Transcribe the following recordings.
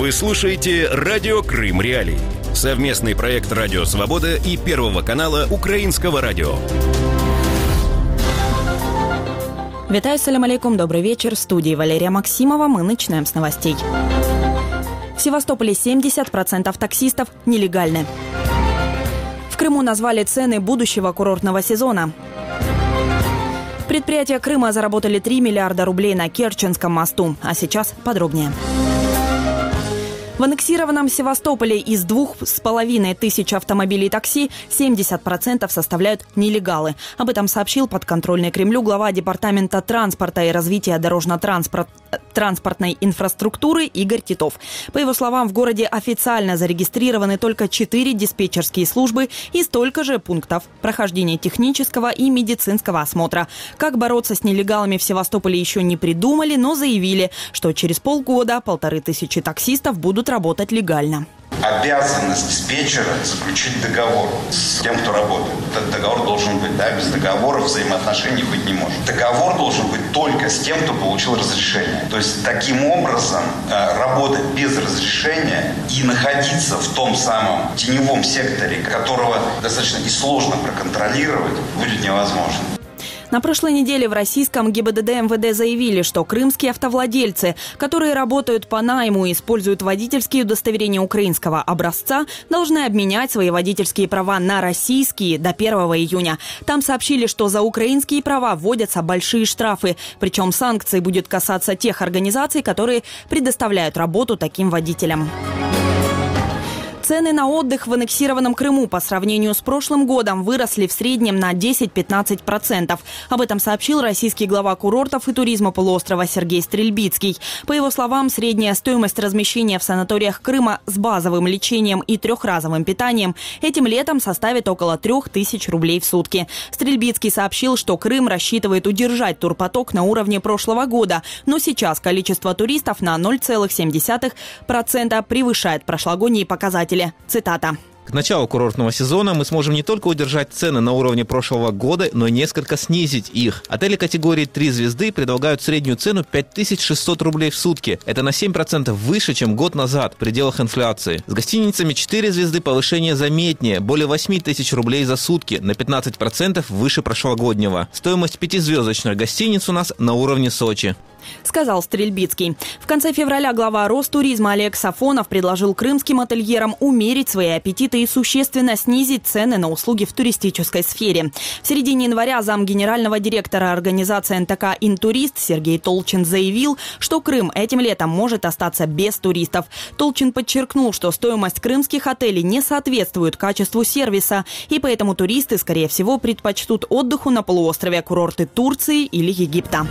Вы слушаете «Радио Крым Реалии». Совместный проект «Радио Свобода» и Первого канала Украинского радио. Витаю, салям алейкум, добрый вечер. В студии Валерия Максимова. Мы начинаем с новостей. В Севастополе 70% таксистов нелегальны. В Крыму назвали цены будущего курортного сезона. Предприятия Крыма заработали 3 миллиарда рублей на Керченском мосту. А сейчас подробнее. В аннексированном Севастополе из 2500 автомобилей такси 70% составляют нелегалы. Об этом сообщил подконтрольный Кремлю глава Департамента транспорта и развития дорожно-транспортной инфраструктуры Игорь Титов. По его словам, в городе официально зарегистрированы только 4 диспетчерские службы и столько же пунктов прохождения технического и медицинского осмотра. Как бороться с нелегалами в Севастополе еще не придумали, но заявили, что через полгода 1500 таксистов будут работать легально. Обязанность диспетчера заключить договор с тем, кто работает. Этот договор должен быть, без договора взаимоотношений быть не может. Договор должен быть только с тем, кто получил разрешение. То есть таким образом работать без разрешения и находиться в том самом теневом секторе, которого достаточно и сложно проконтролировать, будет невозможно. На прошлой неделе в российском ГИБДД МВД заявили, что крымские автовладельцы, которые работают по найму и используют водительские удостоверения украинского образца, должны обменять свои водительские права на российские до 1 июня. Там сообщили, что за украинские права вводятся большие штрафы. Причем санкции будет касаться тех организаций, которые предоставляют работу таким водителям. Цены на отдых в аннексированном Крыму по сравнению с прошлым годом выросли в среднем на 10-15%. Об этом сообщил российский глава курортов и туризма полуострова Сергей Стрельбицкий. По его словам, средняя стоимость размещения в санаториях Крыма с базовым лечением и трехразовым питанием этим летом составит около 3000 рублей в сутки. Стрельбицкий сообщил, что Крым рассчитывает удержать турпоток на уровне прошлого года, но сейчас количество туристов на 0,7% превышает прошлогодние показатели. Цитата. К началу курортного сезона мы сможем не только удержать цены на уровне прошлого года, но и несколько снизить их. Отели категории 3 звезды предлагают среднюю цену 5600 рублей в сутки. Это на 7% выше, чем год назад, в пределах инфляции. С гостиницами 4 звезды повышение заметнее, более 8000 рублей за сутки, на 15% выше прошлогоднего. Стоимость 5-звездочных гостиниц у нас на уровне Сочи, сказал Стрельбицкий. В конце февраля глава Ростуризма Олег Сафонов предложил крымским ательерам умерить свои аппетиты и существенно снизить цены на услуги в туристической сфере. В середине января замгенерального директора организации НТК «Интурист» Сергей Толчин заявил, что Крым этим летом может остаться без туристов. Толчин подчеркнул, что стоимость крымских отелей не соответствует качеству сервиса, и поэтому туристы, скорее всего, предпочтут отдыху на полуострове курорты Турции или Египта.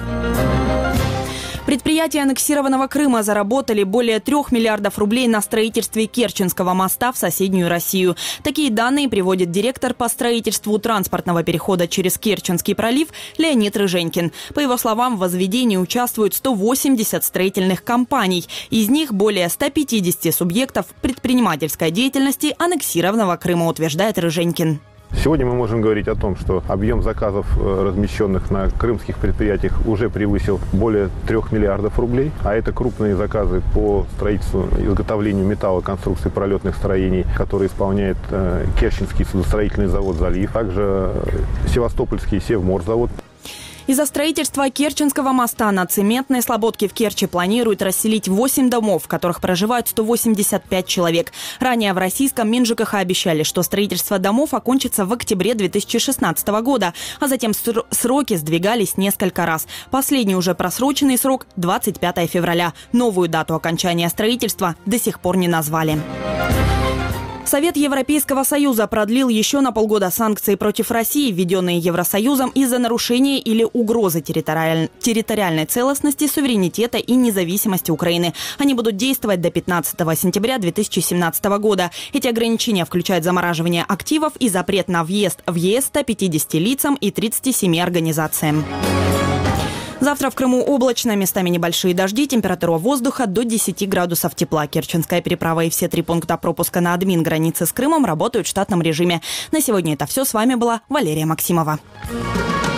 Предприятия аннексированного Крыма заработали более 3 миллиардов рублей на строительстве Керченского моста в соседнюю Россию. Такие данные приводит директор по строительству транспортного перехода через Керченский пролив Леонид Рыженькин. По его словам, в возведении участвуют 180 строительных компаний. Из них более 150 субъектов предпринимательской деятельности аннексированного Крыма, утверждает Рыженькин. Сегодня мы можем говорить о том, что объем заказов, размещенных на крымских предприятиях, уже превысил более 3 миллиардов рублей. А это крупные заказы по строительству и изготовлению металлоконструкций пролетных строений, которые исполняет Керченский судостроительный завод «Залив», также Севастопольский Севморзавод. Из-за строительства Керченского моста на Цементной Слободке в Керчи планируют расселить 8 домов, в которых проживают 185 человек. Ранее в российском МинЖКХ обещали, что строительство домов окончится в октябре 2016 года, а затем сроки сдвигались несколько раз. Последний уже просроченный срок – 25 февраля. Новую дату окончания строительства до сих пор не назвали. Совет Европейского Союза продлил еще на полгода санкции против России, введенные Евросоюзом из-за нарушения или угрозы территориальной целостности, суверенитета и независимости Украины. Они будут действовать до 15 сентября 2017 года. Эти ограничения включают замораживание активов и запрет на въезд в ЕС 150 лицам и 37 организациям. Завтра в Крыму облачно, местами небольшие дожди, температура воздуха до 10 градусов тепла. Керченская переправа и все 3 пункта пропуска на админ границы с Крымом работают в штатном режиме. На сегодня это все. С вами была Валерия Максимова.